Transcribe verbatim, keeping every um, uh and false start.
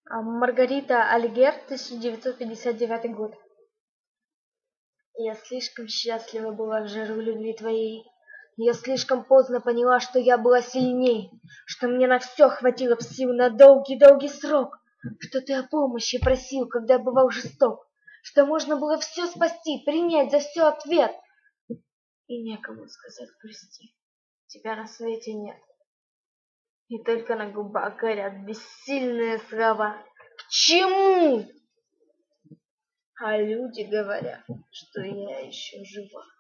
А, Маргарита Алигер, тысяча девятьсот пятьдесят девятый год. Я слишком счастлива была в жару любви твоей. Я слишком поздно поняла, что я была сильней, что мне на все хватило в сил на долгий-долгий срок, что ты о помощи просил, когда бывал жесток, что можно было все спасти, принять за все ответ. И некому сказать прости, тебя на свете нет. И только на губах горят бессильные слова. К чему? А люди говорят, что я еще жива.